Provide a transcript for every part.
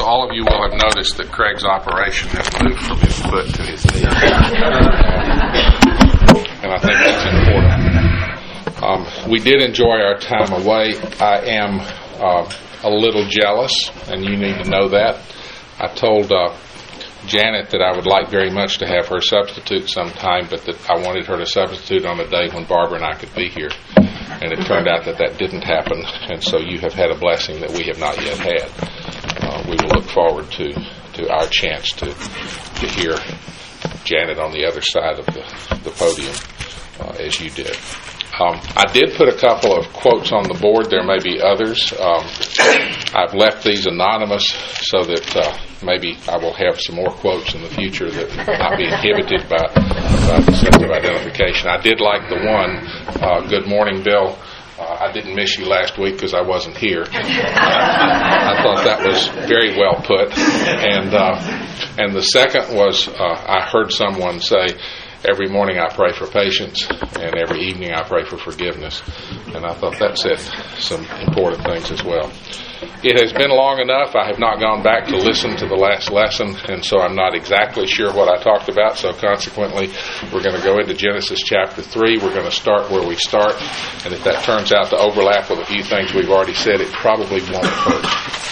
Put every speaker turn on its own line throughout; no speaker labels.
All of you will have noticed that Craig's operation has moved from his foot to his knee. And I think that's important. We did enjoy our time away. I am a little jealous, and you need to know that. I told Janet that I would like very much to have her substitute sometime, but that I wanted her to substitute on a day when Barbara and I could be here. And it turned out that that didn't happen, and so you have had a blessing that we have not yet had. We will look forward to our chance to hear Janet on the other side of the podium as you did. I did put a couple of quotes on the board. There may be others. I've left these anonymous so that maybe I will have some more quotes in the future that will not be inhibited by the sense of identification. I did like the one, "Good morning, Bill. I didn't miss you last week because I wasn't here." I thought that was very well put. And the second was, I heard someone say, "Every morning I pray for patience, and every evening I pray for forgiveness." And I thought that said some important things as well. It has been long enough. I have not gone back to listen to the last lesson, and so I'm not exactly sure what I talked about. So consequently, we're going to go into Genesis chapter 3. We're going to start where we start. And if that turns out to overlap with a few things we've already said, it probably won't hurt.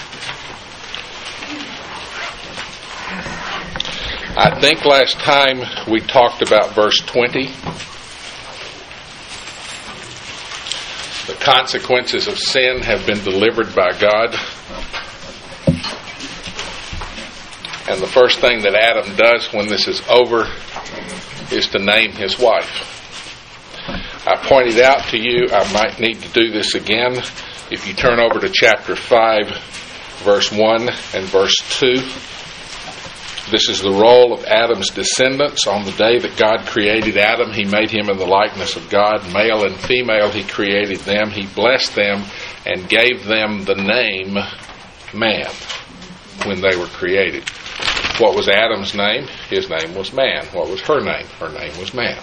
I think last time we talked about verse 20. The consequences of sin have been delivered by God. And the first thing that Adam does when this is over is to name his wife. I pointed out to you, I might need to do this again. If you turn over to chapter 5, verse 1 and verse 2. This is the role of Adam's descendants. On the day that God created Adam, He made him in the likeness of God. Male and female, He created them. He blessed them and gave them the name man when they were created. What was Adam's name? His name was man. What was her name? Her name was man.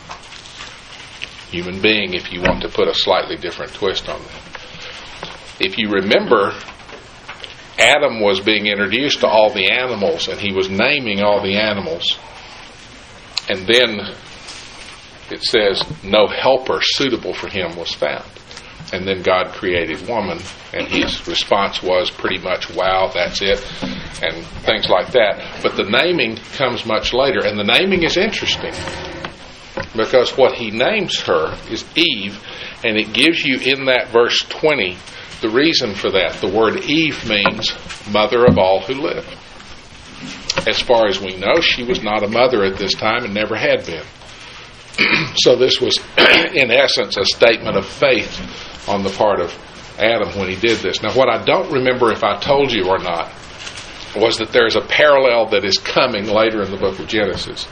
Human being, if you want to put a slightly different twist on that. If you remember, Adam was being introduced to all the animals, and he was naming all the animals. And then it says, no helper suitable for him was found. And then God created woman, and his response was pretty much, wow, that's it, and things like that. But the naming comes much later, and the naming is interesting, because what he names her is Eve, and it gives you in that verse 20 the reason for that. The word Eve means mother of all who live. As far as we know, she was not a mother at this time and never had been. So this was, in essence, a statement of faith on the part of Adam when he did this. Now, what I don't remember if I told you or not was that there's a parallel that is coming later in the book of Genesis.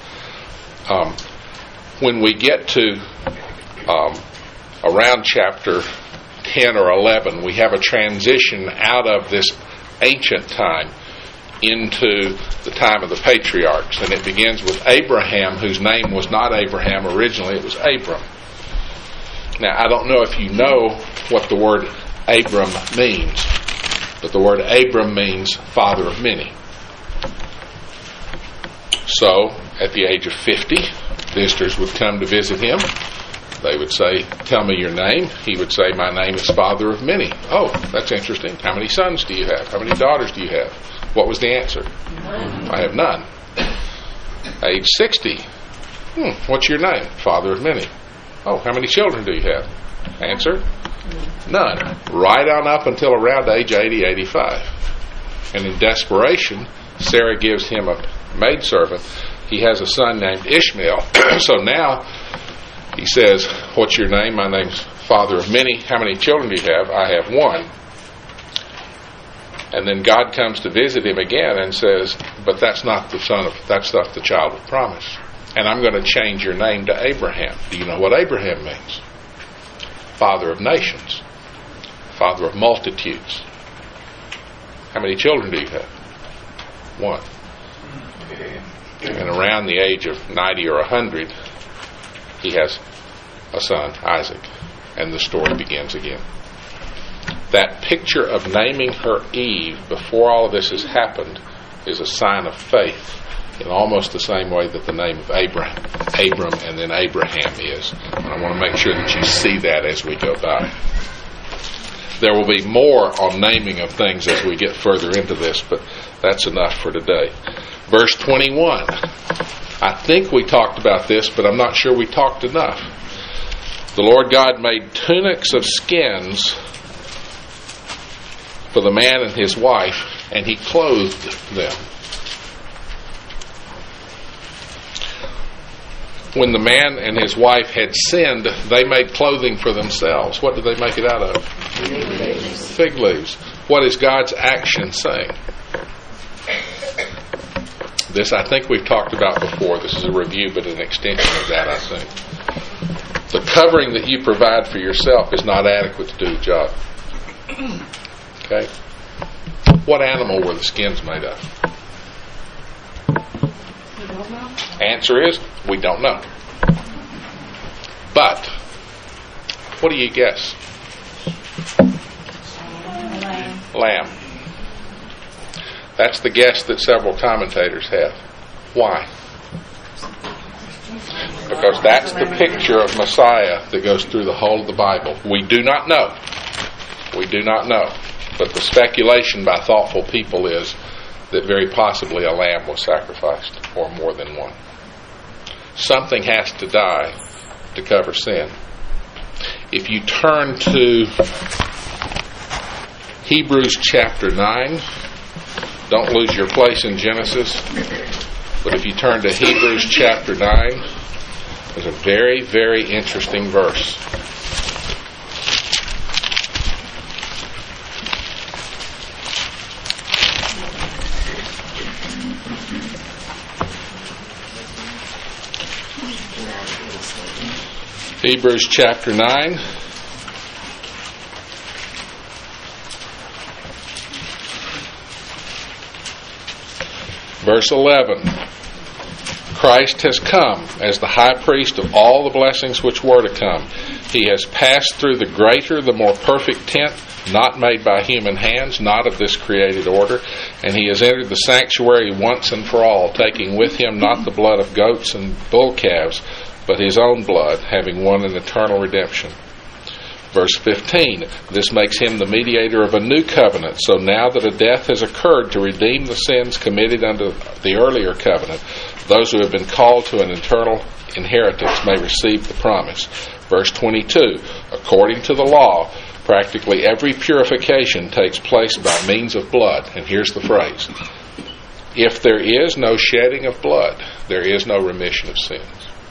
When we get to around chapter 10 or 11, we have a transition out of this ancient time into the time of the patriarchs, and it begins with Abraham, whose name was not Abraham originally, it was Abram. Now, I don't know if you know what the word Abram means, but the word Abram means father of many. So, at the age of 50, visitors would come to visit him. They would say, tell me your name. He would say, my name is father of many. Oh, that's interesting. How many sons do you have? How many daughters do you have? What was the answer? None. I have none. Age 60. What's your name? Father of many. Oh, how many children do you have? Answer? None. Right on up until around age 80, 85. And in desperation, Sarah gives him a maidservant. He has a son named Ishmael. So now he says, what's your name? My name's father of many. How many children do you have? I have one. And then God comes to visit him again and says, but that's not the child of promise. And I'm going to change your name to Abraham. Do you know what Abraham means? Father of nations. Father of multitudes. How many children do you have? One. And around the age of 90 or 100, he has a son, Isaac. And the story begins again. That picture of naming her Eve before all of this has happened is a sign of faith in almost the same way that the name of Abram and then Abraham is. And I want to make sure that you see that as we go by. There will be more on naming of things as we get further into this, but that's enough for today. Verse 21. I think we talked about this, but I'm not sure we talked enough. The Lord God made tunics of skins for the man and his wife, and he clothed them. When the man and his wife had sinned, they made clothing for themselves. What did they make it out of? Fig leaves. What is God's action saying? This I think we've talked about before. This is a review, but an extension of that, I think. The covering that you provide for yourself is not adequate to do the job. Okay? What animal were the skins made of?
We don't know.
Answer is, we don't know. But, what do you guess? Lamb. That's the guess that several commentators have. Why? Because that's the picture of Messiah that goes through the whole of the Bible. We do not know. We do not know. But the speculation by thoughtful people is that very possibly a lamb was sacrificed, or more than one. Something has to die to cover sin. If you turn to Hebrews chapter 9, don't lose your place in Genesis, but if you turn to Hebrews chapter 9, there's a very, very interesting verse. Hebrews chapter 9. Verse 11. Christ has come as the high priest of all the blessings which were to come. He has passed through the greater, the more perfect tent, not made by human hands, not of this created order. And he has entered the sanctuary once and for all, taking with him not the blood of goats and bull calves, but his own blood, having won an eternal redemption. Verse 15, this makes him the mediator of a new covenant. So now that a death has occurred to redeem the sins committed under the earlier covenant, those who have been called to an eternal inheritance may receive the promise. Verse 22, according to the law, practically every purification takes place by means of blood. And here's the phrase. If there is no shedding of blood, there is no remission of sins.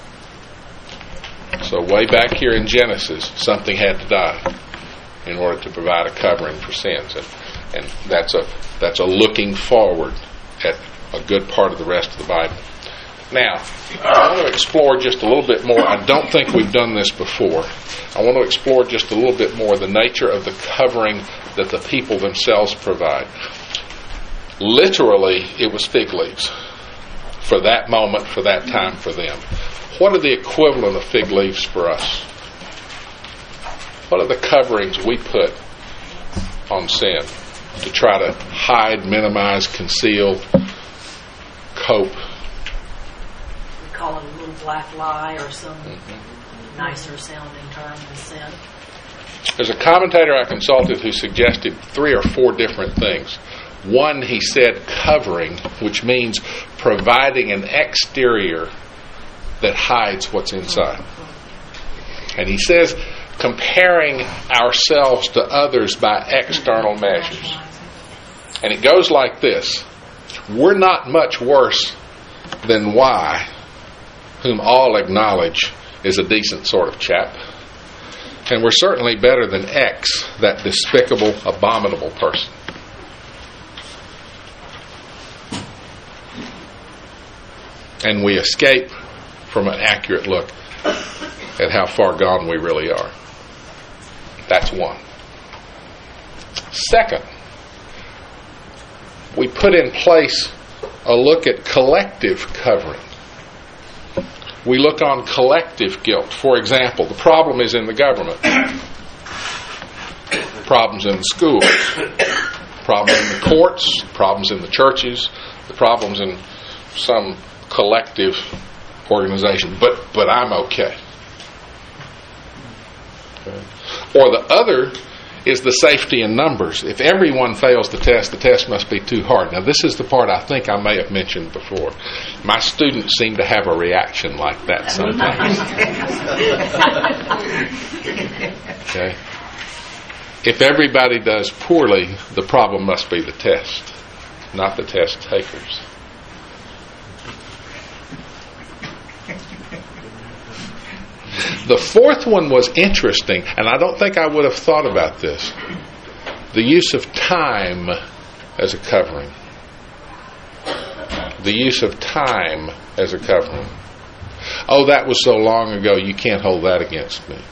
So way back here in Genesis, something had to die in order to provide a covering for sins. And that's a looking forward at a good part of the rest of the Bible. Now, I want to explore just a little bit more. I don't think we've done this before. I want to explore just a little bit more the nature of the covering that the people themselves provide. Literally, it was fig leaves for that moment, for that time, for them. What are the equivalent of fig leaves for us? What are the coverings we put on sin to try to hide, minimize, conceal, cope?
We call it a little black lie or some nicer sounding term than sin.
There's a commentator I consulted who suggested 3 or 4 different things. One, he said covering, which means providing an exterior that hides what's inside. And he says comparing ourselves to others by external measures. And it goes like this. We're not much worse than Y, whom all acknowledge is a decent sort of chap. And we're certainly better than X, that despicable, abominable person. And we escape from an accurate look at how far gone we really are. That's one. Second, we put in place a look at collective covering. We look on collective guilt. For example, the problem is in the government. problems in the schools, problems in the courts, problems in the churches, the problems in some collective organization. But I'm okay. Or the other is the safety in numbers. If everyone fails the test must be too hard. Now, this is the part I think I may have mentioned before. My students seem to have a reaction like that sometimes. Okay? If everybody does poorly, the problem must be the test, not the test takers. The fourth one was interesting, and I don't think I would have thought about this. The use of time as a covering. The use of time as a covering. Oh, that was so long ago, you can't hold that against me.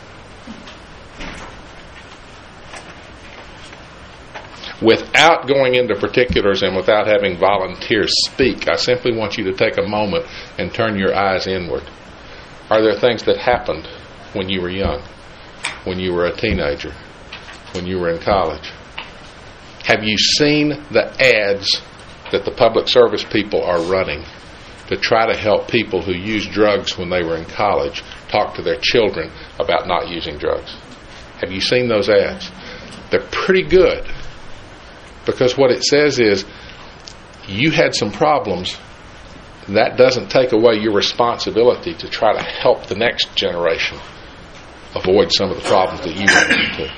Without going into particulars and without having volunteers speak, I simply want you to take a moment and turn your eyes inward. Are there things that happened when you were young, when you were a teenager, when you were in college? Have you seen the ads that the public service people are running to try to help people who used drugs when they were in college talk to their children about not using drugs? Have you seen those ads? They're pretty good, because what it says is, you had some problems. That doesn't take away your responsibility to try to help the next generation avoid some of the problems that you run into.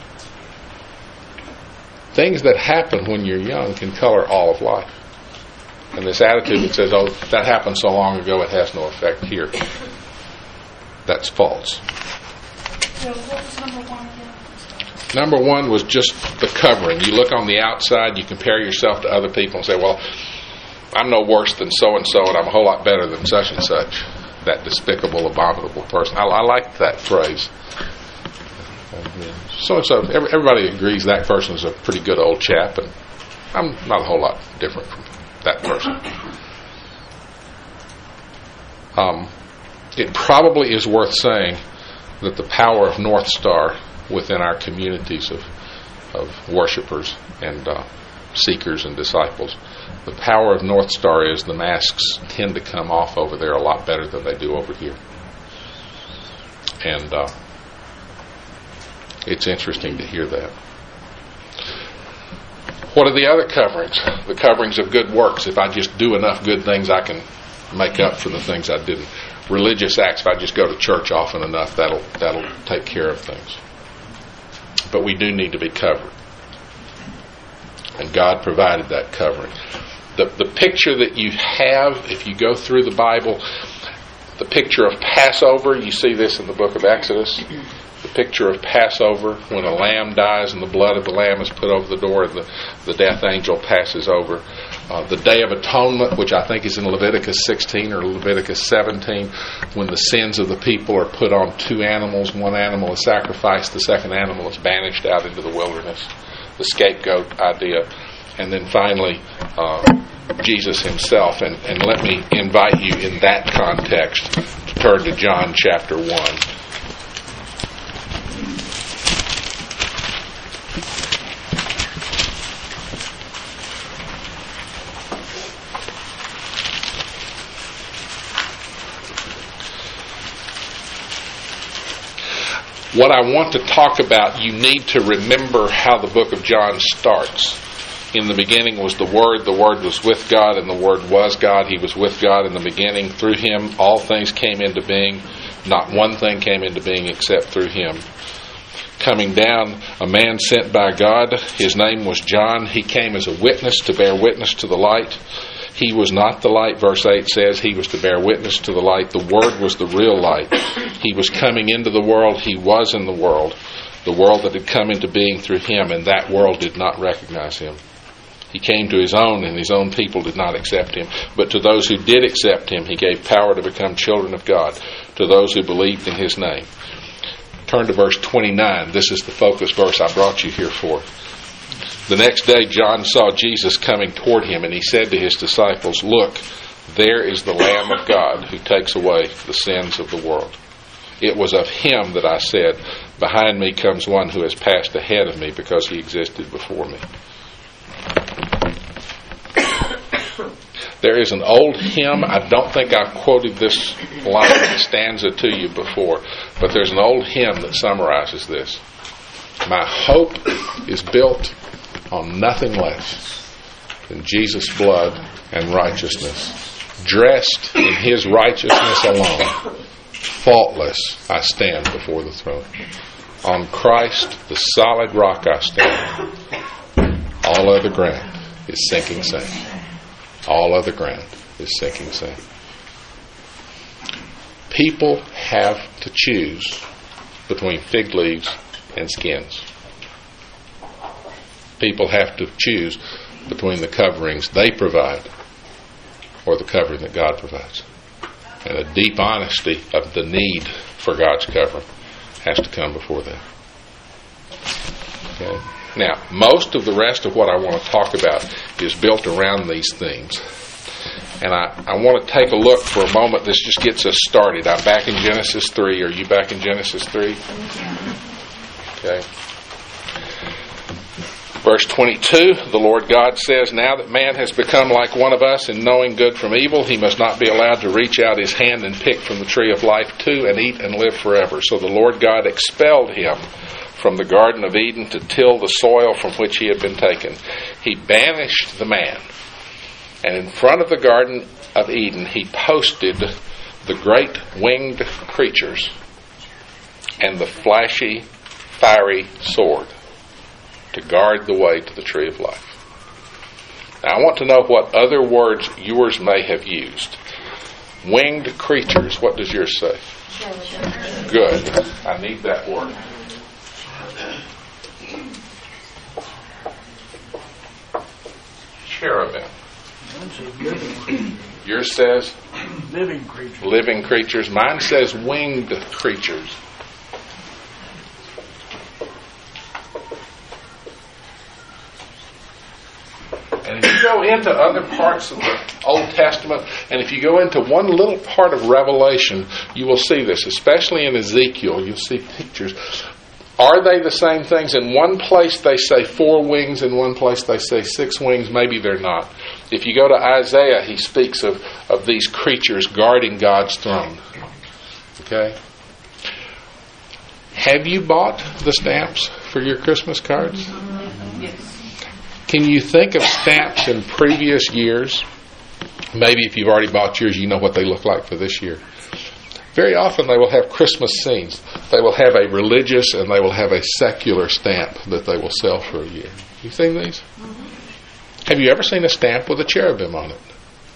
Things that happen when you're young can color all of life. And this attitude that says, oh, that happened so long ago, it has no effect here. That's false.
So what was number one again?
Number one was just the covering. You look on the outside, you compare yourself to other people and say, well, I'm no worse than so-and-so, and I'm a whole lot better than such and such. That despicable, abominable person. I like that phrase. So-and-so, everybody agrees that person is a pretty good old chap, and I'm not a whole lot different from that person. It probably is worth saying that the power of North Star within our communities of worshipers and seekers and disciples, the power of North Star is the masks tend to come off over there a lot better than they do over here. And it's interesting to hear that. What are the other coverings? The coverings of good works. If I just do enough good things, I can make up for the things I didn't. Religious acts. If I just go to church often enough, that'll take care of things. But we do need to be covered. And God provided that covering. The picture that you have, if you go through the Bible, the picture of Passover, you see this in the book of Exodus. The picture of Passover, when a lamb dies and the blood of the lamb is put over the door and the death angel passes over. The Day of Atonement, which I think is in Leviticus 16 or Leviticus 17, when the sins of the people are put on two animals. One animal is sacrificed, the second animal is banished out into the wilderness. The scapegoat idea. And then finally, Jesus himself. And let me invite you in that context to turn to John chapter 1. What I want to talk about, you need to remember how the book of John starts. In the beginning was the Word was with God, and the Word was God. He was with God in the beginning. Through Him, all things came into being. Not one thing came into being except through Him. Coming down, a man sent by God. His name was John. He came as a witness to bear witness to the light. He was not the light, verse 8 says. He was to bear witness to the light. The Word was the real light. He was coming into the world. He was in the world that had come into being through Him, and that world did not recognize Him. He came to His own, and His own people did not accept Him. But to those who did accept Him, He gave power to become children of God, to those who believed in His name. Turn to verse 29. This is the focus verse I brought you here for. The next day John saw Jesus coming toward him, and he said to his disciples, "Look, there is the Lamb of God who takes away the sins of the world. It was of Him that I said, Behind me comes one who has passed ahead of me because he existed before me. There is an old hymn. I don't think I've quoted this line, stanza to you before, but there's an old hymn that summarizes this. My hope is built on nothing less than Jesus' blood and righteousness. Dressed in His righteousness alone, faultless I stand before the throne. On Christ, the solid rock I stand. All other ground is sinking sand. All other ground is sinking sand. People have to choose between fig leaves and skins. People have to choose between the coverings they provide or the covering that God provides. And a deep honesty of the need for God's covering has to come before that. Okay? Now, most of the rest of what I want to talk about is built around these things. And I want to take a look for a moment. This just gets us started. I'm back in Genesis 3. Are you back in Genesis 3? Okay. Verse 22, the Lord God says, now that man has become like one of us in knowing good from evil, he must not be allowed to reach out his hand and pick from the tree of life too and eat and live forever. So the Lord God expelled him from the Garden of Eden to till the soil from which he had been taken. He banished the man, and in front of the Garden of Eden he posted the great winged creatures and the flashy, fiery sword to guard the way to the tree of life. Now I want to know what other words yours may have used. Winged creatures, what does yours say? Good. I need that word. Cherubim. Yours says
living creatures.
Living creatures. Mine says winged creatures. And if you go into other parts of the Old Testament, and if you go into one little part of Revelation, you will see this, especially in Ezekiel, you'll see pictures. Are they the same things? In one place they say 4 wings, in one place they say 6 wings. Maybe they're not. If you go to Isaiah, he speaks of these creatures guarding God's throne. Okay? Have you bought the stamps for your Christmas cards?
Yes.
Can you think of stamps in previous years? Maybe if you've already bought yours, you know what they look like for this year. Very often they will have Christmas scenes. They will have a religious and they will have a secular stamp that they will sell for a year. You seen these? Mm-hmm. Have you ever seen a stamp with a cherubim on it?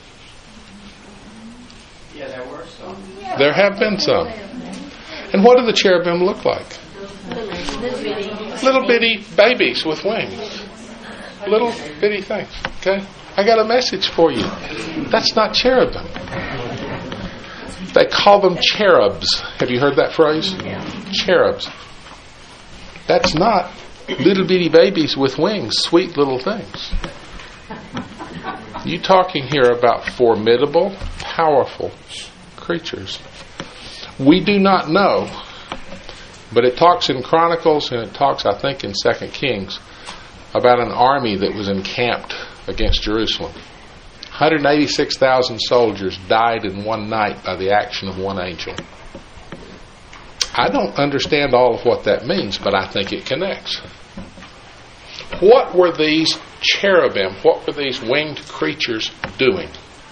Yeah, there were some.
There have been some. And what do the cherubim look like? Little bitty babies with wings. Little bitty things. Okay? I got a message for you. That's not cherubim. They call them cherubs. Have you heard that phrase? Yeah. Cherubs. That's not little bitty babies with wings, sweet little things. You talking here about formidable, powerful creatures. We do not know, but it talks in Chronicles and it talks, I think, in 2 Kings about an army that was encamped against Jerusalem. 186,000 soldiers died in one night by the action of one angel. I don't understand all of what that means, but I think it connects. What were these cherubim, what were these winged creatures doing?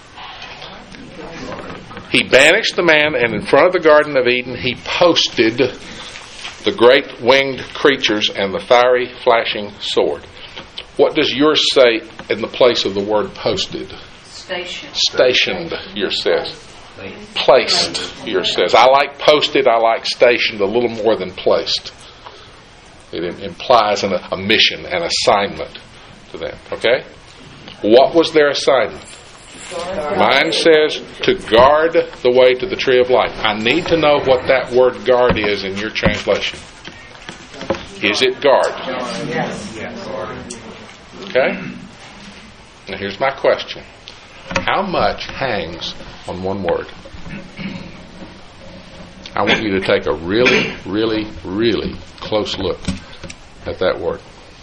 He banished the man, and in front of the Garden of Eden, he posted the great winged creatures and the fiery, flashing sword. What does yours say in the place of the word posted? Stationed, yours says. Placed, yours says. I like posted, I like stationed a little more than placed. It implies a mission, an assignment to them. Okay? What was their assignment? Mine says to guard the way to the tree of life. I need to know what that word guard is in your translation. Is it guard? Yes. Okay? Now here's my question. How much hangs on one word? I want you to take a really, really, really close look at that word.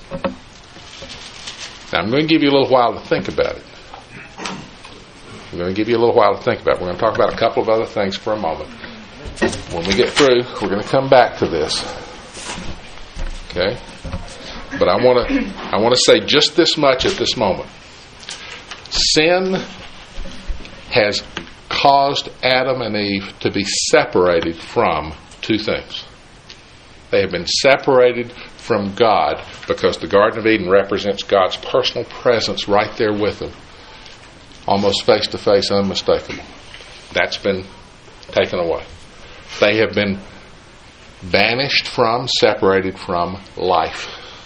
Now, I'm going to give you a little while to think about it. I'm going to give you a little while to think about it. We're going to talk about a couple of other things for a moment. When we get through, we're going to come back to this. Okay? But I want to say just this much at this moment. Sin has caused Adam and Eve to be separated from two things. They have been separated from God because the Garden of Eden represents God's personal presence right there with them, almost face to face, unmistakable. That's been taken away. They have been banished from, separated from life.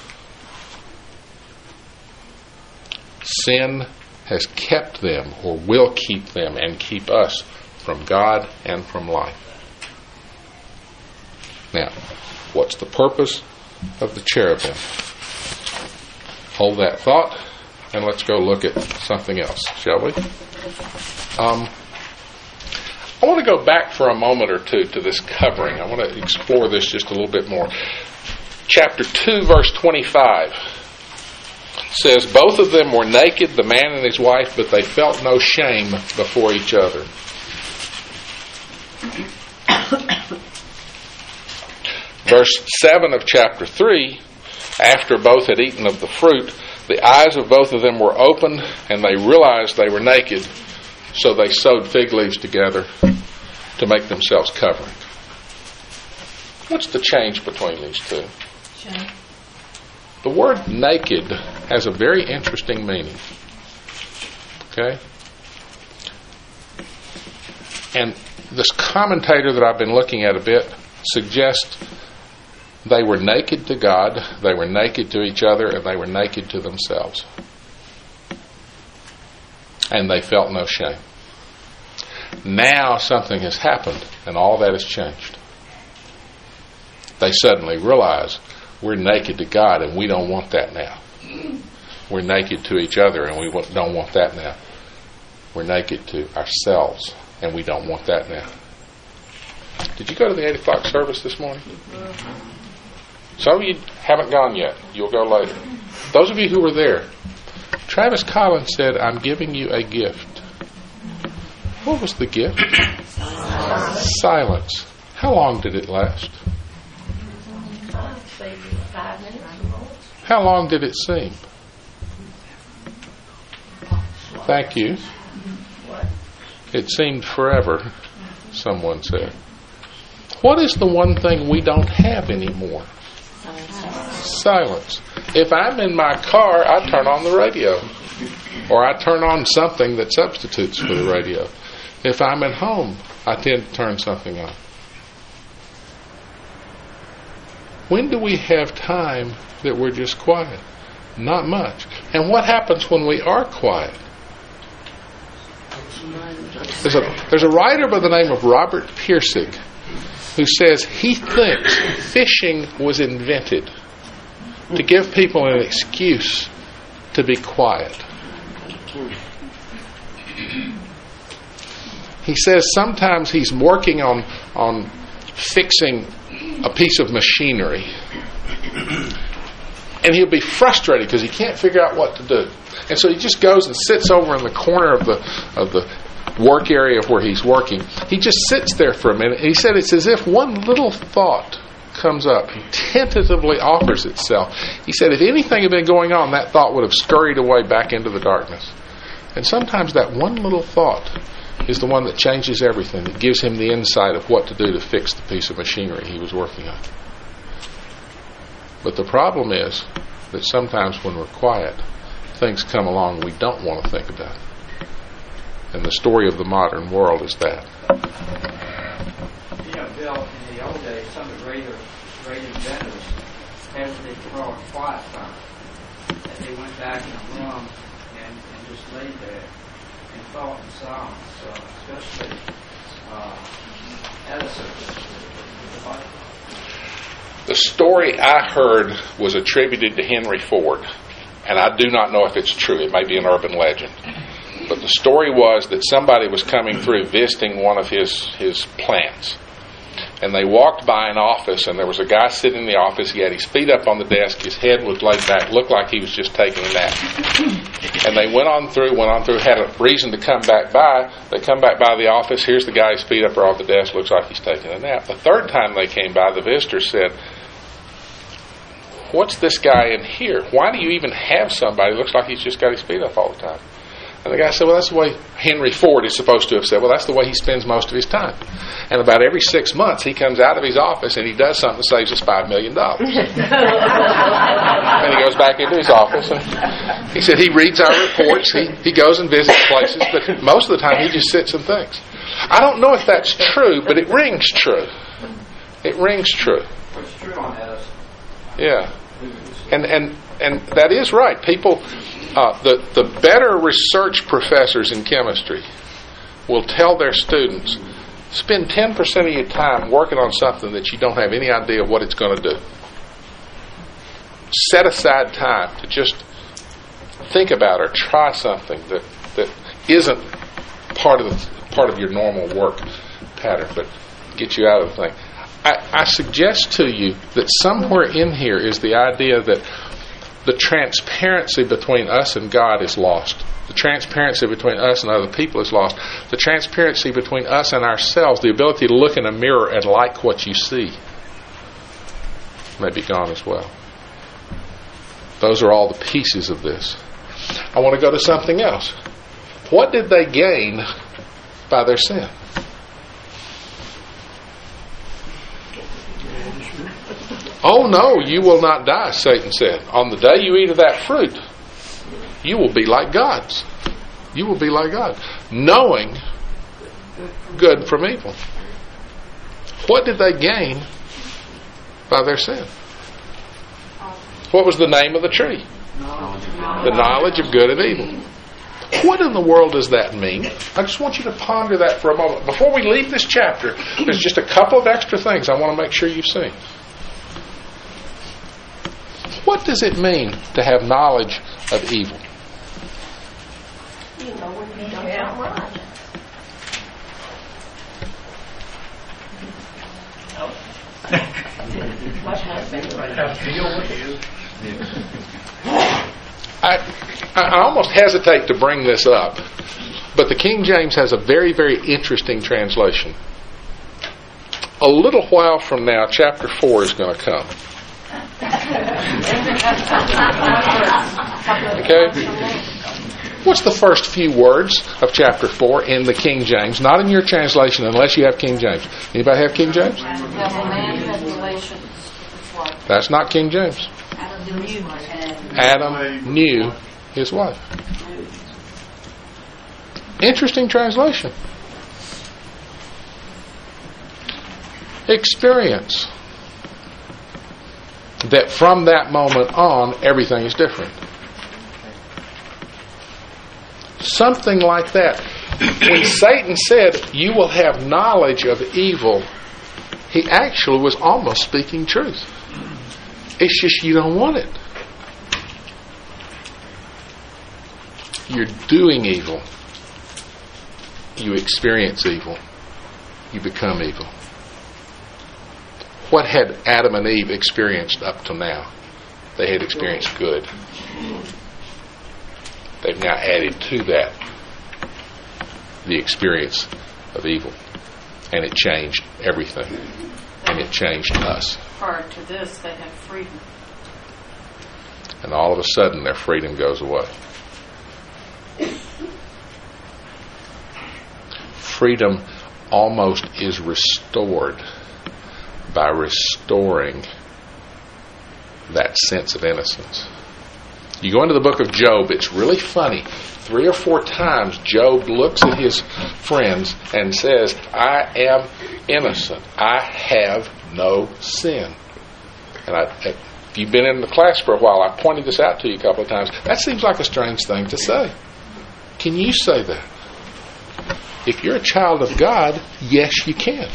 Sin has kept them, or will keep them and keep us from God and from life. Now, what's the purpose of the cherubim? Hold that thought, and let's go look at something else, shall we? I want to go back for a moment or two to this covering. I want to explore this just a little bit more. Chapter 2, verse 25 says, both of them were naked, the man and his wife, but they felt no shame before each other. Verse 7 of chapter 3, after both had eaten of the fruit, the eyes of both of them were opened, and they realized they were naked, so they sewed fig leaves together to make themselves covering. What's the change between these two?
Shame.
The word naked has a very interesting meaning. Okay? And this commentator that I've been looking at a bit suggests they were naked to God, they were naked to each other, and they were naked to themselves. And they felt no shame. Now something has happened, and all that has changed. They suddenly realize we're naked to God, and we don't want that now. We're naked to each other, and we don't want that now. We're naked to ourselves, and we don't want that now. Did you go to the 8 o'clock service this morning? Some of you haven't gone yet. You'll go later. Those of you who were there, Travis Collins said, I'm giving you a gift. What was the gift? Silence. How long did it last?
Maybe 5 minutes.
How long did it seem? Thank you. It seemed forever, someone said. What is the one thing we don't have anymore? Silence. If I'm in my car, I turn on the radio. Or I turn on something that substitutes for the radio. If I'm at home, I tend to turn something on. When do we have time that we're just quiet? Not much. And what happens when we are quiet? There's a writer by the name of Robert Pirsig who says he thinks fishing was invented to give people an excuse to be quiet. He says sometimes he's working on fixing a piece of machinery, and he'll be frustrated because he can't figure out what to do, and so he just goes and sits over in the corner of the work area where he's working. He just sits there for a minute, and he said it's as if one little thought comes up and tentatively offers itself. He said if anything had been going on, that thought would have scurried away back into the darkness. And sometimes that one little thought is the one that changes everything, that gives him the insight of what to do to fix the piece of machinery he was working on. But the problem is that sometimes when we're quiet, things come along we don't want to think about. And the story of the modern world is that.
You know, Bill, in the old days, some of the great inventors had what they call a quiet time. And they went back in a room and just laid there and thought in silence. Especially Edison.
The story I heard was attributed to Henry Ford, and I do not know if it's true. It may be an urban legend. But the story was that somebody was coming through visiting one of his plants, and they walked by an office, and there was a guy sitting in the office. He had his feet up on the desk. His head was laid back, looked like he was just taking a nap. And they went on through, had a reason to come back by. They come back by the office. Here's the guy, his feet up on the desk, looks like he's taking a nap. The third time they came by, the visitor said, "What's this guy in here? Why do you even have somebody who looks like he's just got his feet up all the time?" And the guy said, "Well, that's the way Henry Ford is supposed to have said. Well, that's the way he spends most of his time. And about every 6 months, he comes out of his office and he does something that saves us $5 million. And he goes back into his office, and he said he reads our reports. He goes and visits places, but most of the time he just sits and thinks. I don't know if that's true, but it rings true. It rings true.
What's true on that is,
Yeah. And that is right. People, the better research professors in chemistry will tell their students, spend 10% of your time working on something that you don't have any idea what it's going to do. Set aside time to just think about or try something that isn't part of your normal work pattern, but get you out of the thing. I suggest to you that somewhere in here is the idea that the transparency between us and God is lost. The transparency between us and other people is lost. The transparency between us and ourselves, the ability to look in a mirror and like what you see, may be gone as well. Those are all the pieces of this. I want to go to something else. What did they gain by their sin? "Oh no, you will not die," Satan said. "On the day you eat of that fruit, you will be like gods." You will be like God, knowing good from evil. What did they gain by their sin? What was the name of the tree? The knowledge of good and evil. What in the world does that mean? I just want you to ponder that for a moment. Before we leave this chapter, there's just a couple of extra things I want to make sure you've seen. What does it mean to have knowledge of evil?
You know when you don't have right. What happened?
I almost hesitate to bring this up, but the King James has a very, very interesting translation. A little while from now, chapter 4 is going to come. Okay? What's the first few words of chapter 4 in the King James? Not in your translation unless you have King James. Anybody have King James? That's not King James. Adam knew his wife. Interesting translation. Experience. That from that moment on, everything is different. Something like that. When Satan said, "You will have knowledge of evil," he actually was almost speaking truth. It's just you don't want it. You're doing evil. You experience evil. You become evil. What had Adam and Eve experienced up to now? They had experienced good. They've now added to that the experience of evil. And it changed everything. And it changed us.
Prior to this, they had freedom.
And all of a sudden, their freedom goes away. Freedom almost is restored by restoring that sense of innocence. You go into the book of Job, it's really funny. 3 or 4 times Job looks at his friends and says, "I am innocent. I have no sin." And if you've been in the class for a while, I pointed this out to you a couple of times. That seems like a strange thing to say. Can you say that? If you're a child of God, yes, you can.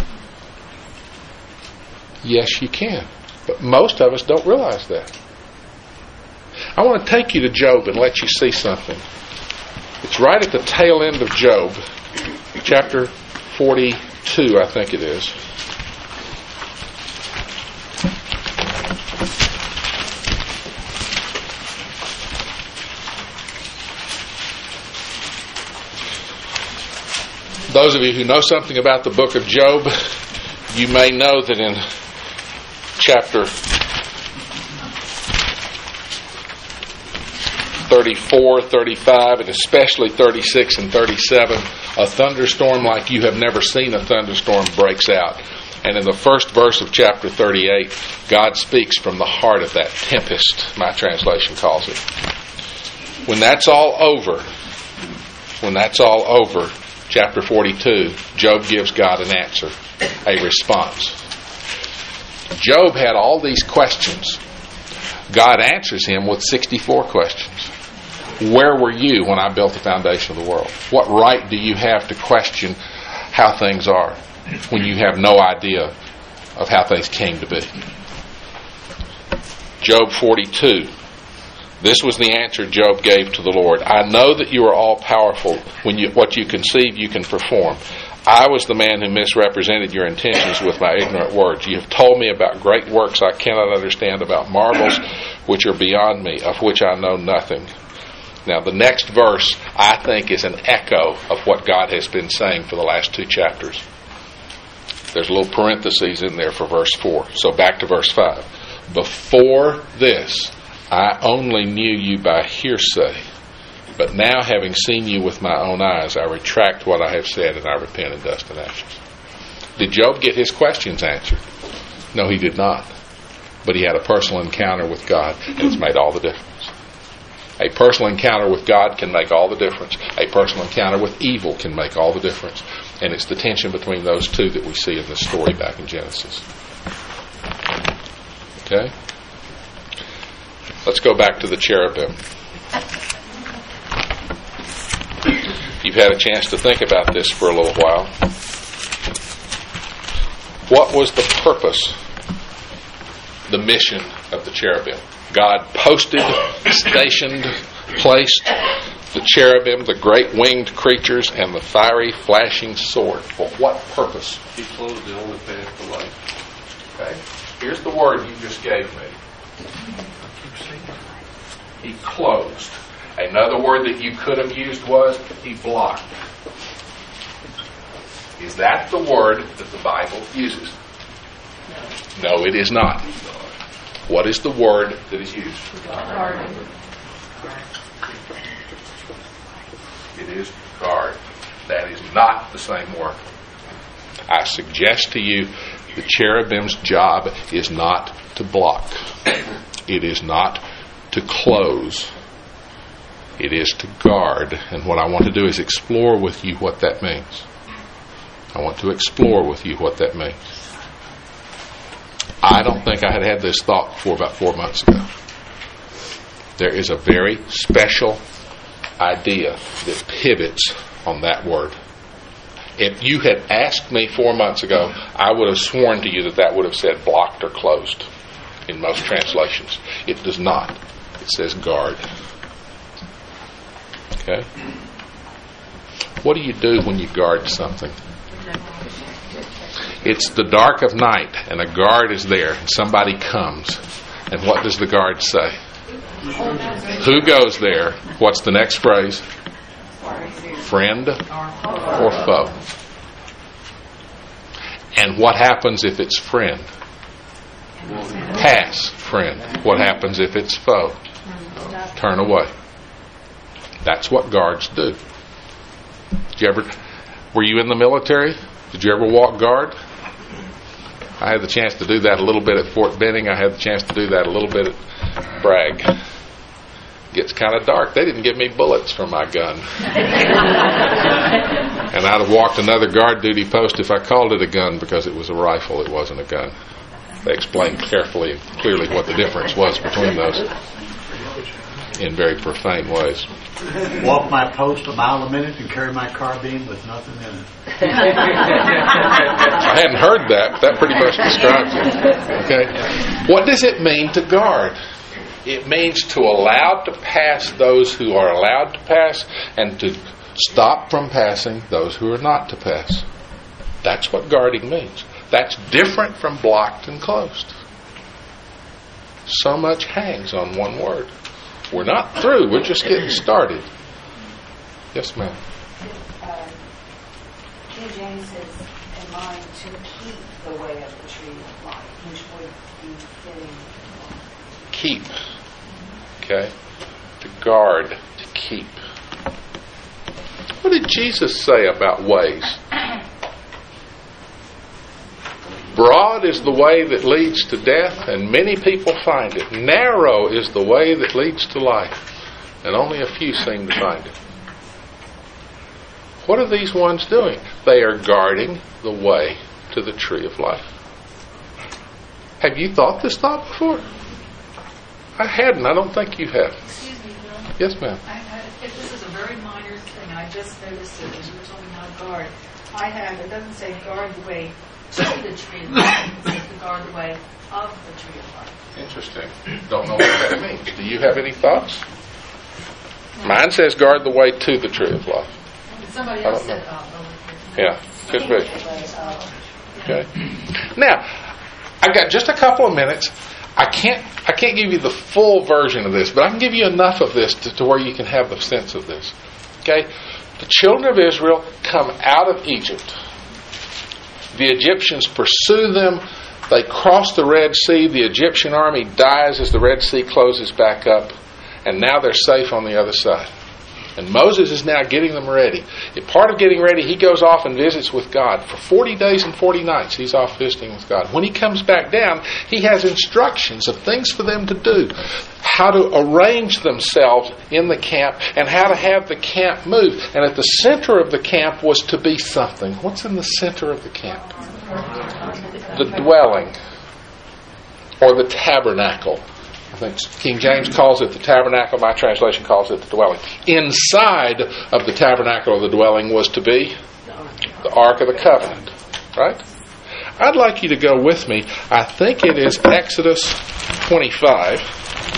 Yes, you can. But most of us don't realize that. I want to take you to Job and let you see something. It's right at the tail end of Job, chapter 42, I think it is. Those of you who know something about the book of Job, you may know that in chapter 34, 35, and especially 36 and 37, a thunderstorm like you have never seen a thunderstorm breaks out. And in the first verse of chapter 38, God speaks from the heart of that tempest, my translation calls it. When that's all over, chapter 42, Job gives God an answer, a response. Job had all these questions. God answers him with 64 questions. Where were you when I built the foundation of the world? What right do you have to question how things are when you have no idea of how things came to be? Job 42. This was the answer Job gave to the Lord. I know that you are all powerful. What you conceive, you can perform. I was the man who misrepresented your intentions with my ignorant words. You have told me about great works I cannot understand, about marvels which are beyond me, of which I know nothing. Now, the next verse, I think, is an echo of what God has been saying for the last 2 chapters. There's a little parentheses in there for verse 4. So back to verse 5. Before this, I only knew you by hearsay, but now having seen you with my own eyes, I retract what I have said and I repent in dust and ashes. Did Job get his questions answered? No, he did not. But he had a personal encounter with God, and it's made all the difference. A personal encounter with God can make all the difference. A personal encounter with evil can make all the difference. And it's the tension between those two that we see in this story back in Genesis. Okay? Let's go back to the cherubim. You've had a chance to think about this for a little while. What was the purpose, the mission of the cherubim? God posted, stationed, placed the cherubim, the great winged creatures, and the fiery flashing sword. For what purpose?
He closed the only path to life.
Okay. Here's the word you just gave me. He closed. Another word that you could have used was he blocked. Is that the word that the Bible uses? No, it is not. What is the word that is used?
Guard.
It is guard. That is not the same word. I suggest to you the cherubim's job is not to block. It is not to close. It is to guard. And what I want to do is explore with you what that means. I want to explore with you what that means. I don't think I had this thought before about 4 months ago. There is a very special idea that pivots on that word. If you had asked me 4 months ago, I would have sworn to you that that would have said blocked or closed in most translations. It does not. It says guard. Okay? What do you do when you guard something? It's the dark of night and a guard is there and somebody comes. And what does the guard say? Who goes there? What's the next phrase? Friend or foe? And what happens if it's friend? Pass, friend. What happens if it's foe? Turn away. That's what guards do. Were you in the military? Did you ever walk guard? I had the chance to do that a little bit at Fort Benning. I had the chance to do that a little bit at Bragg. It gets kind of dark. They didn't give me bullets for my gun. And I'd have walked another guard duty post if I called it a gun because it was a rifle. It wasn't a gun. They explained carefully and clearly what the difference was between those in very profane ways.
Walk my post a mile a minute and carry my carbine with nothing in it.
I hadn't heard that, but that pretty much describes it. Okay. What does it mean to guard? It means to allow to pass those who are allowed to pass and to stop from passing those who are not to pass. That's what guarding means. That's different from blocked and closed. So much hangs on one word. We're not through. We're just getting started. Yes, ma'am.
King James says, in mind, to keep the way of the tree of life, which would be fitting.
Keep. Okay? To guard, to keep. What did Jesus say about ways? Broad is the way that leads to death, and many people find it. Narrow is the way that leads to life, and only a few seem to find it. What are these ones doing? They are guarding the way to the tree of life. Have you thought this thought before? I hadn't. I don't think you have.
Excuse me, Bill.
Yes, ma'am.
If this is a very minor thing, I just noticed it as you were telling me how to guard. I have, it doesn't say guard the way to the tree of life, it says to guard the way of the tree of life.
Interesting. Don't know what that means. Do you have any thoughts? Mine says guard the way to the tree of life.
Somebody
I
else
don't
said,
Yeah, could be. Okay. Now, I've got just a couple of minutes. I can't give you the full version of this, but I can give you enough of this to where you can have the sense of this. Okay? The children of Israel come out of Egypt. The Egyptians pursue them. They cross the Red Sea. The Egyptian army dies as the Red Sea closes back up. And now they're safe on the other side. And Moses is now getting them ready. And part of getting ready, he goes off and visits with God. For 40 days and 40 nights, he's off visiting with God. When he comes back down, he has instructions of things for them to do. How to arrange themselves in the camp and how to have the camp move. And at the center of the camp was to be something. What's in the center of the camp? The dwelling. Or the tabernacle. I think King James calls it the tabernacle. My translation calls it the dwelling. Inside of the tabernacle or the dwelling was to be the Ark of the Covenant. Right? I'd like you to go with me. I think it is Exodus 25.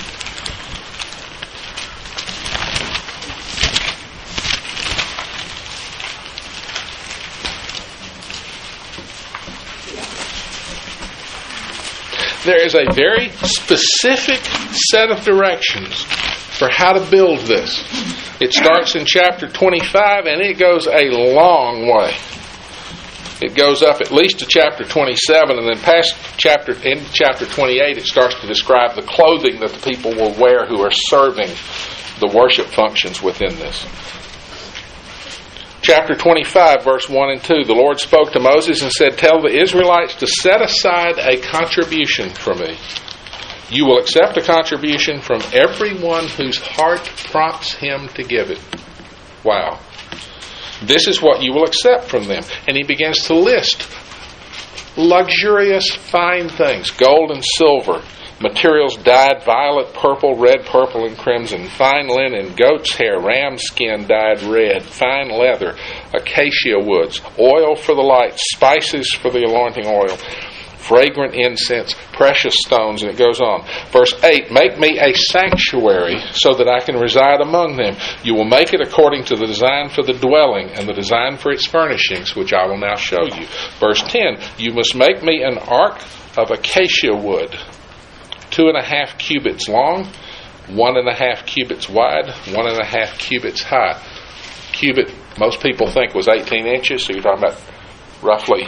There is a very specific set of directions for how to build this. It starts in chapter 25 and it goes a long way. It goes up at least to chapter 27 and then past chapter 28 it starts to describe the clothing that the people will wear who are serving the worship functions within this. Chapter 25, verse 1 and 2, the Lord spoke to Moses and said, "Tell the Israelites to set aside a contribution for me. You will accept a contribution from everyone whose heart prompts him to give it." Wow. This is what you will accept from them. And he begins to list luxurious, fine things, gold and silver, materials dyed violet, purple, red, purple, and crimson, fine linen, goat's hair, ram skin dyed red, fine leather, acacia woods, oil for the lights, spices for the anointing oil, fragrant incense, precious stones, and it goes on. Verse 8, "Make me a sanctuary so that I can reside among them. You will make it according to the design for the dwelling and the design for its furnishings, which I will now show you." Verse 10, "You must make me an ark of acacia wood, 2.5 cubits long, 1.5 cubits wide, 1.5 cubits high." Cubit, most people think was 18 inches, so you're talking about roughly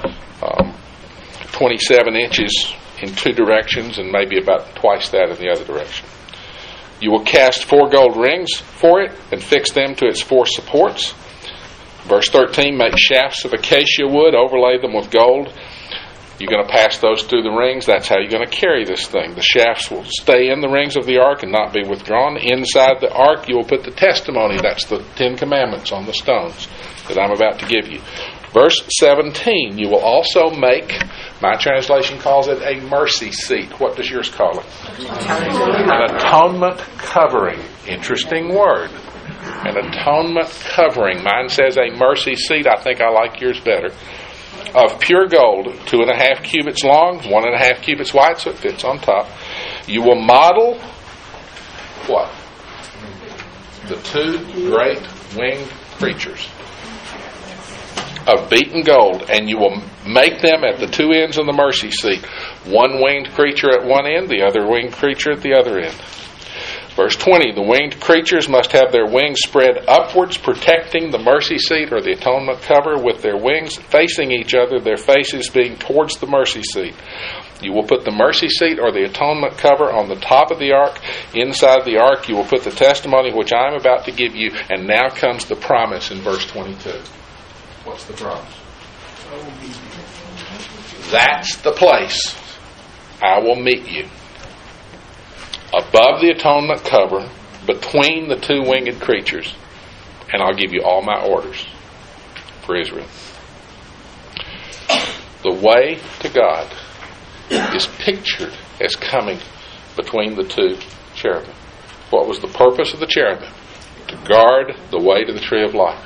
27 inches in two directions and maybe about twice that in the other direction. "You will cast 4 gold rings for it and fix them to its 4 supports." Verse 13, "Make shafts of acacia wood, overlay them with gold." You're going to pass those through the rings. That's how you're going to carry this thing. The shafts will stay in the rings of the ark and not be withdrawn. Inside the ark you will put the testimony. That's the 10 commandments on the stones that I'm about to give you. Verse 17, "You will also make," my translation calls it a mercy seat. What does yours call it? An atonement covering. Interesting word. An atonement covering. Mine says a mercy seat. I think I like yours better. "Of pure gold, 2.5 cubits long, 1.5 cubits wide," so it fits on top. "You will model," what? "The 2 great winged creatures of beaten gold, and you will make them at the 2 ends of the mercy seat. 1 winged creature at one end, the other winged creature at the other end." Verse 20, the winged creatures must have their wings spread upwards, protecting the mercy seat or the atonement cover with their wings facing each other, their faces being towards the mercy seat. You will put the mercy seat or the atonement cover on the top of the ark. Inside the ark you will put the testimony which I am about to give you. And now comes the promise in verse 22. What's the promise? That's the place I will meet you. Above the atonement cover, between the two winged creatures, and I'll give you all my orders for Israel. The way to God is pictured as coming between the two cherubim. What was the purpose of the cherubim? To guard the way to the tree of life.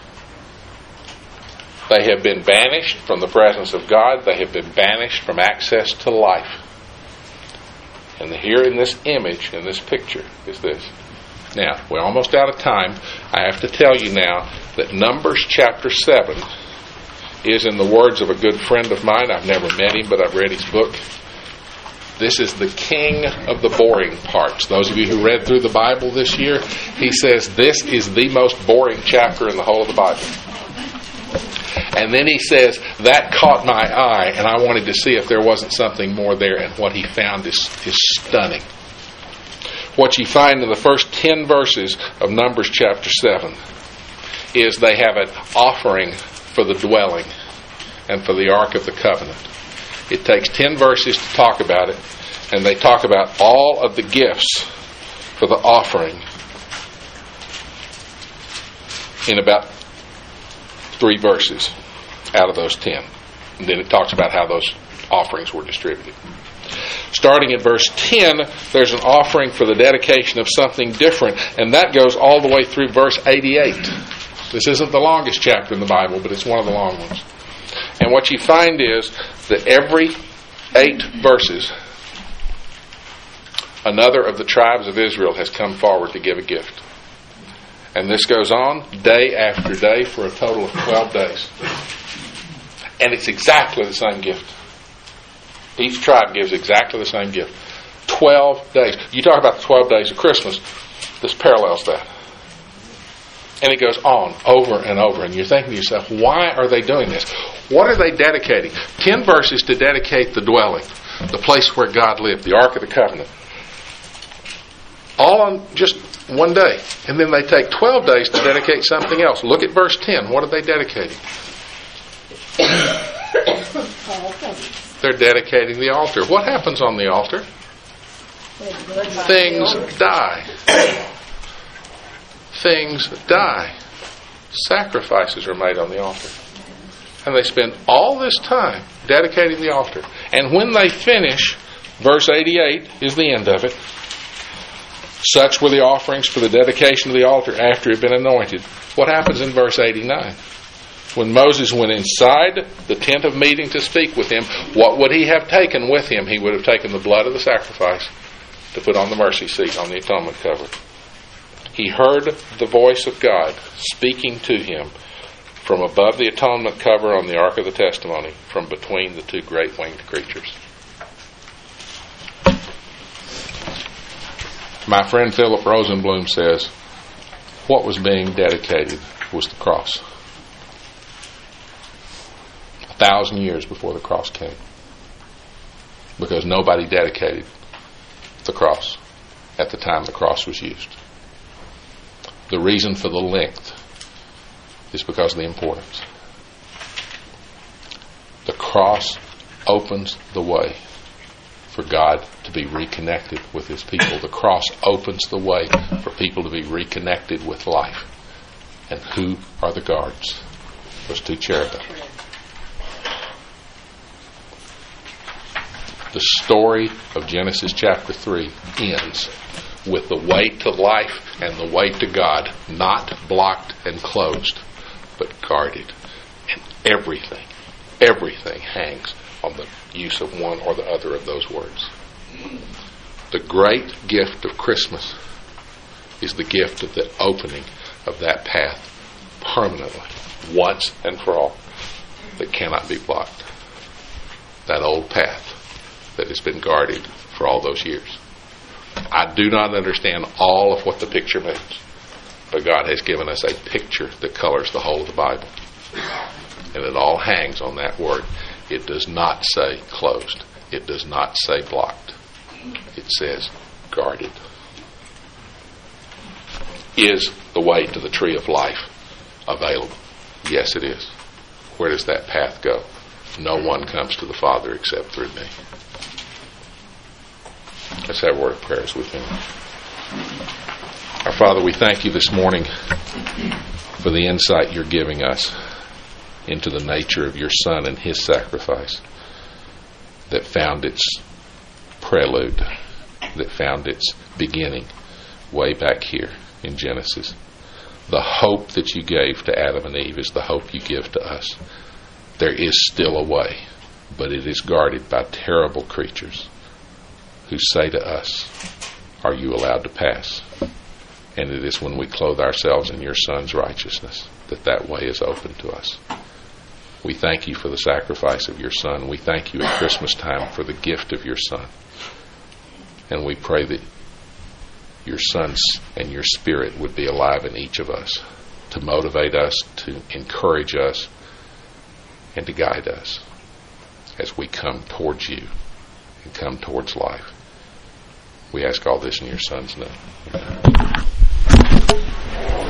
They have been banished from the presence of God. They have been banished from access to life. And here in this image, in this picture, is this. Now, we're almost out of time. I have to tell you now that Numbers chapter 7 is, in the words of a good friend of mine, I've never met him, but I've read his book, this is the king of the boring parts. Those of you who read through the Bible this year, he says this is the most boring chapter in the whole of the Bible. And then he says, that caught my eye, and I wanted to see if there wasn't something more there, and what he found is stunning. What you find in the first 10 verses of Numbers chapter 7 is they have an offering for the dwelling and for the Ark of the Covenant. It takes 10 verses to talk about it, and they talk about all of the gifts for the offering in about 3 verses out of those 10. And then it talks about how those offerings were distributed. Starting at verse 10, there's an offering for the dedication of something different, and that goes all the way through verse 88. This isn't the longest chapter in the Bible, but it's one of the long ones. And what you find is that every 8 verses, another of the tribes of Israel has come forward to give a gift. And this goes on day after day for a total of 12 days. And it's exactly the same gift. Each tribe gives exactly the same gift. 12 days. You talk about the 12 days of Christmas. This parallels that. And it goes on over and over. And you're thinking to yourself, why are they doing this? What are they dedicating? 10 verses to dedicate the dwelling, the place where God lived, the Ark of the Covenant. All on just one day. And then they take 12 days to dedicate something else. Look at verse 10. What are they dedicating? They're dedicating the altar. What happens on the altar? Things die. Things die. Sacrifices are made on the altar. And they spend all this time dedicating the altar. And when they finish, verse 88 is the end of it. Such were the offerings for the dedication of the altar after it had been anointed. What happens in verse 89? When Moses went inside the tent of meeting to speak with him, what would he have taken with him? He would have taken the blood of the sacrifice to put on the mercy seat on the atonement cover. He heard the voice of God speaking to him from above the atonement cover on the Ark of the Testimony, from between the 2 great winged creatures. My friend Philip Rosenblum says, what was being dedicated was the cross. 1,000 years before the cross came. Because nobody dedicated the cross at the time the cross was used. The reason for the length is because of the importance. The cross opens the way for God to be reconnected with His people. The cross opens the way for people to be reconnected with life. And who are the guards? Those 2 cherubim. The story of Genesis chapter 3 ends with the way to life and the way to God not blocked and closed, but guarded. And everything hangs on the use of one or the other of those words. The great gift of Christmas is the gift of the opening of that path permanently, once and for all, that cannot be blocked. That old path that has been guarded for all those years. I do not understand all of what the picture means, but God has given us a picture that colors the whole of the Bible. And it all hangs on that word. It does not say closed. It does not say blocked. It says guarded. Is the way to the tree of life available? Yes, it is. Where does that path go? No one comes to the Father except through me. Let's have a word of prayer as we finish. Our Father, we thank you this morning for the insight you're giving us into the nature of your Son and his sacrifice that found its prelude, that found its beginning way back here in Genesis. The hope that you gave to Adam and Eve is the hope you give to us. There is still a way, but it is guarded by terrible creatures who say to us, are you allowed to pass? And it is when we clothe ourselves in your Son's righteousness that that way is open to us. We thank you for the sacrifice of your Son. We thank you at Christmas time for the gift of your Son. And we pray that your Son and your Spirit would be alive in each of us to motivate us, to encourage us, and to guide us as we come towards you and come towards life. We ask all this in your Son's name. Amen.